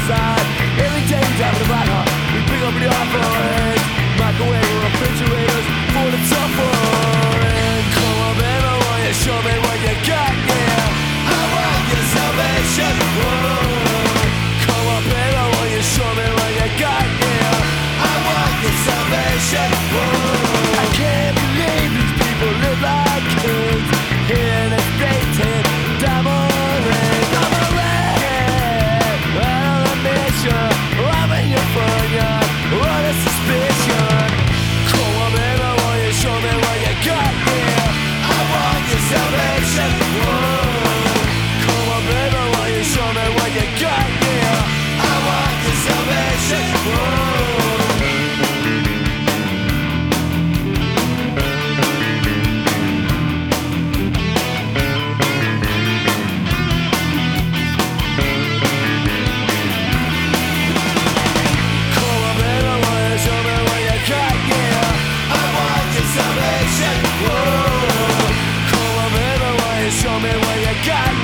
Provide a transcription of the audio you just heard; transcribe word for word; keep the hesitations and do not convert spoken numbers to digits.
side. Every day we drive about her. We pick up the offerings, microwave or refrigerators for the suffering. Come on, baby, will you show me what you got? Yeah, I want your salvation. Whoa. Come on, baby, will you show me what you got? Yeah, I want your salvation. Whoa. I can't believe these people live like kings in a state diamond ring. I'm a red, on a mission. I'm in your front yard, what a suspicion. Come on, baby, will you show me what you got? Yeah, I want your salvation. Whoa. Come on, baby, will you show me what you got? Yeah, I want your salvation. Whoa. Show me what you got.